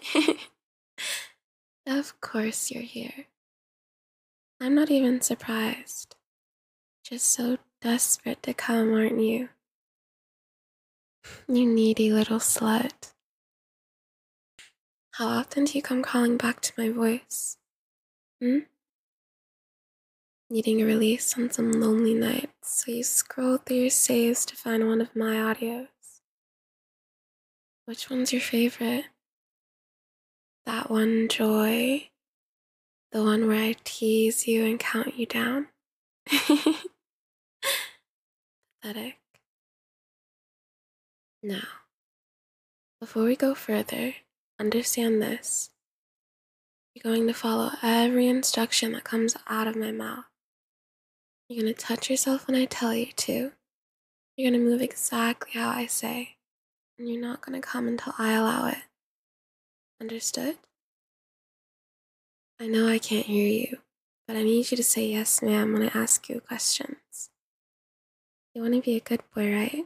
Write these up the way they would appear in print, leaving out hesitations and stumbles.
Of course you're here. I'm not even surprised. Just so desperate to come, aren't you? You needy little slut. How often do you come crawling back to my voice? Hmm? Needing a release on some lonely nights, so you scroll through your saves to find one of my audios. Which one's your favorite? That one, Joy? The one where I tease you and count you down? Pathetic. Now, before we go further, understand this. You're going to follow every instruction that comes out of my mouth. You're going to touch yourself when I tell you to. You're going to move exactly how I say. And you're not going to come until I allow it. Understood? I know I can't hear you, but I need you to say yes, ma'am, when I ask you questions. You want to be a good boy, right?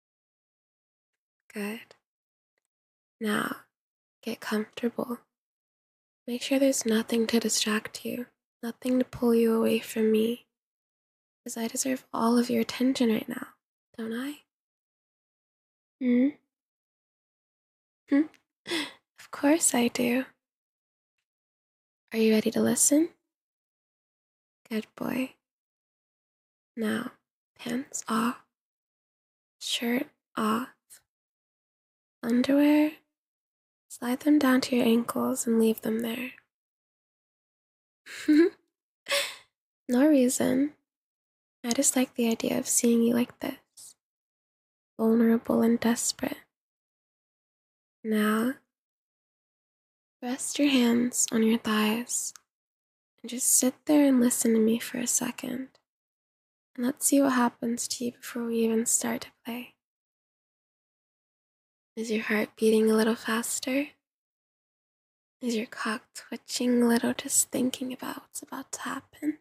Good. Now, get comfortable. Make sure there's nothing to distract you, nothing to pull you away from me, because I deserve all of your attention right now, don't I? Hmm? Of course I do. Are you ready to listen? Good boy. Now, pants off, shirt off, underwear, slide them down to your ankles and leave them there. No reason. I just like the idea of seeing you like this, vulnerable and desperate. Now, rest your hands on your thighs and just sit there and listen to me for a second. And let's see what happens to you before we even start to play. Is your heart beating a little faster? Is your cock twitching a little just thinking about what's about to happen?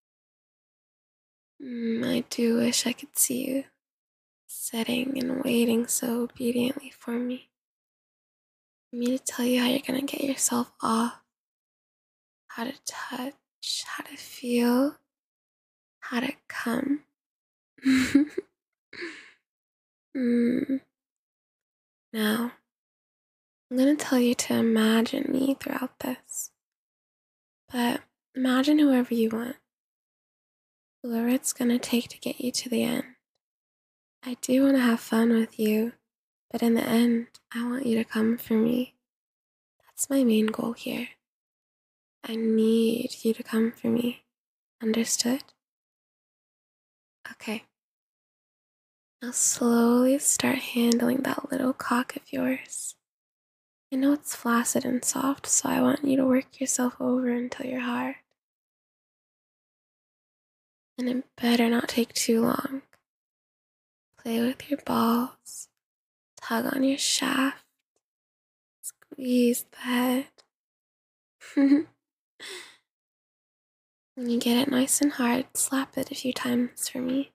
I do wish I could see you sitting and waiting so obediently for me. For me to tell you how you're gonna get yourself off, how to touch, how to feel, how to come. Now, I'm gonna tell you to imagine me throughout this. But imagine whoever you want, whoever it's gonna take to get you to the end. I do want to have fun with you, but in the end, I want you to come for me. That's my main goal here. I need you to come for me. Understood? Okay. Now slowly start handling that little cock of yours. I know it's flaccid and soft, so I want you to work yourself over until you're hard. And it better not take too long. Play with your balls, tug on your shaft, squeeze the head. When you get it nice and hard, slap it a few times for me.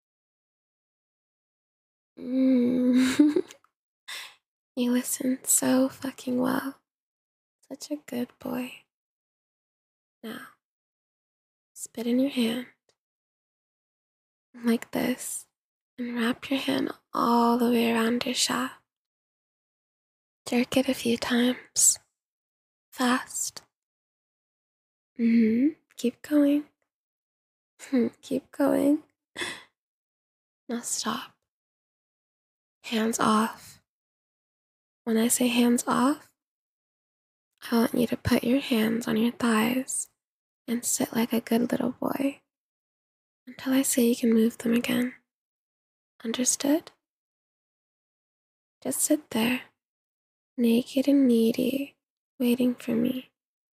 You listen so fucking well. Such a good boy. Now, spit in your hand. Like this. And wrap your hand all the way around your shaft. Jerk it a few times. Fast. Keep going. Keep going. Now stop. Hands off. When I say hands off, I want you to put your hands on your thighs and sit like a good little boy until I say you can move them again. Understood? Just sit there, naked and needy, waiting for me.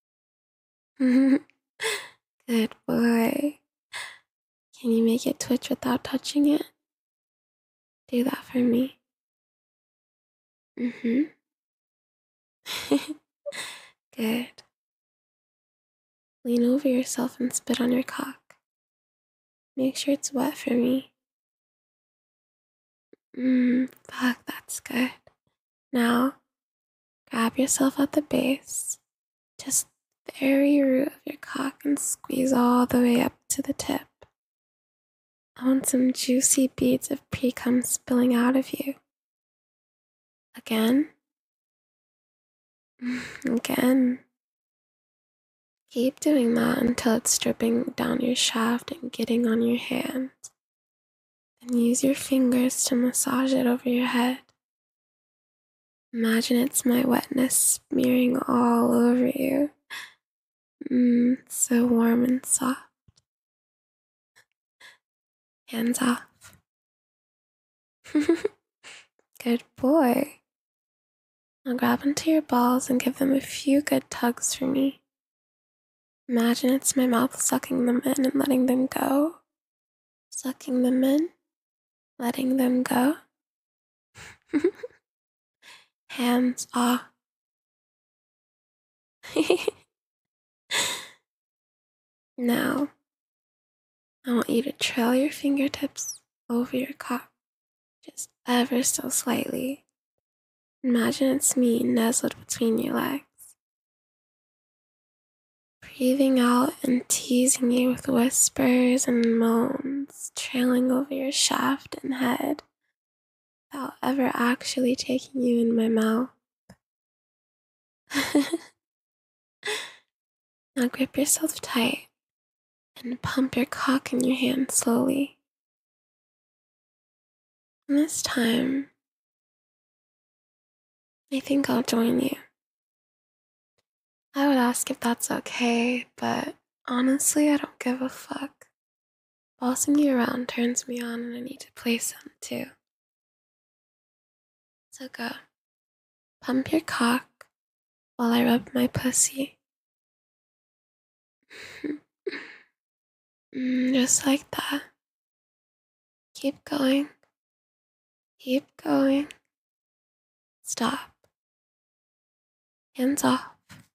Good boy. Can you make it twitch without touching it? Do that for me. Good. Lean over yourself and spit on your cock. Make sure it's wet for me. Fuck, that's good. Now, Grab yourself at the base, just the very root of your cock, and squeeze all the way up to the tip. I want some juicy beads of pre-cum spilling out of you. Again. Again. Keep doing that until it's dripping down your shaft and getting on your hands. Then use your fingers to massage it over your head. Imagine it's my wetness smearing all over you. So warm and soft. Hands off. Good boy. Now grab onto your balls and give them a few good tugs for me. Imagine it's my mouth sucking them in and letting them go. Sucking them in, letting them go. Hands off. Now, I want you to trail your fingertips over your cock, just ever so slightly. Imagine it's me nestled between your legs. Breathing out and teasing you with whispers and moans, trailing over your shaft and head, without ever actually taking you in my mouth. Now grip yourself tight and pump your cock in your hand slowly. And this time, I think I'll join you. I would ask if that's okay, but honestly, I don't give a fuck. Bossing you around turns me on and I need to play some too. So go. Pump your cock while I rub my pussy. Just like that. Keep going. Keep going. Stop. Hands off.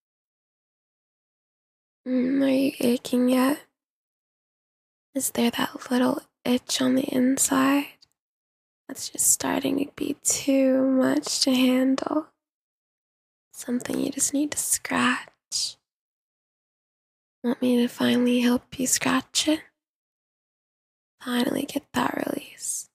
Are you aching yet? Is there that little itch on the inside that's just starting to be too much to handle? Something you just need to scratch. Want me to finally help you scratch it? Finally get that release.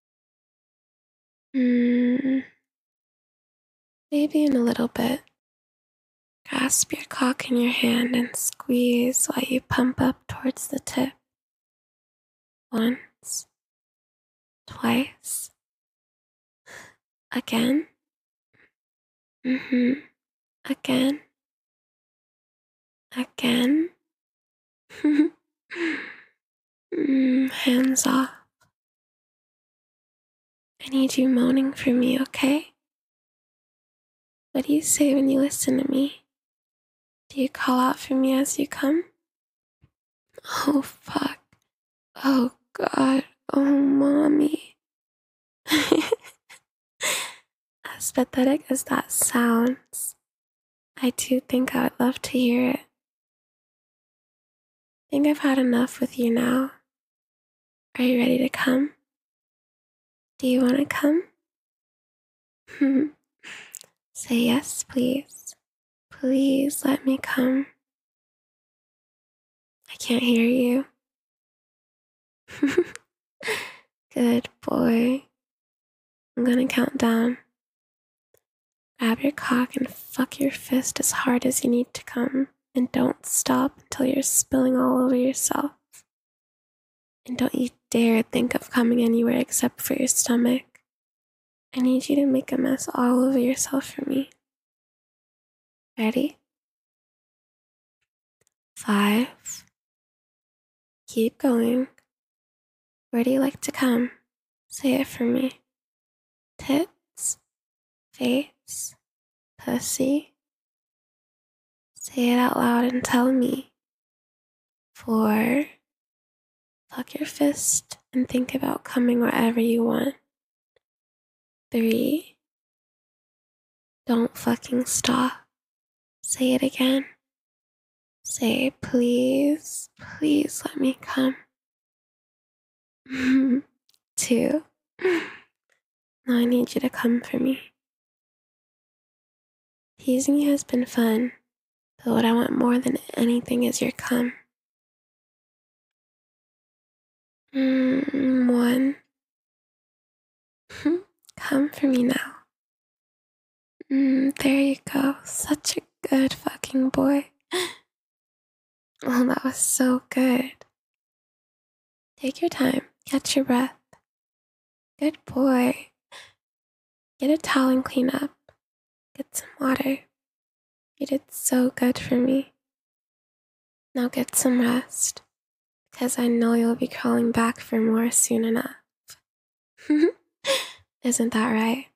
Maybe in a little bit. Grasp your cock in your hand and squeeze while you pump up towards the tip. Once. Twice. Again. Again. Again. Hands off. I need you moaning for me, okay? What do you say when you listen to me? Do you call out for me as you come? Oh, fuck. Oh, God. Oh, mommy. As pathetic as that sounds, I do think I would love to hear it. I think I've had enough with you now. Are you ready to come? Do you want to come? Say yes, please. Please let me come. I can't hear you. Good boy. I'm gonna count down. Grab your cock and fuck your fist as hard as you need to come. And don't stop until you're spilling all over yourself. And don't you dare think of coming anywhere except for your stomach. I need you to make a mess all over yourself for me. Ready? 5. Keep going. Where do you like to come? Say it for me. Tits, face, pussy. Say it out loud and tell me. 4. Fuck your fist and think about coming wherever you want. 3. Don't fucking stop. Say it again. Say, please, please let me come. 2. Now I need you to come for me. Teasing you has been fun, but what I want more than anything is your cum. One. Come for me now. There you go. Such a good fucking boy. Oh, that was so good. Take your time. Catch your breath. Good boy. Get a towel and clean up. Get some water. You did so good for me. Now get some rest, because I know you'll be crawling back for more soon enough. Isn't that right?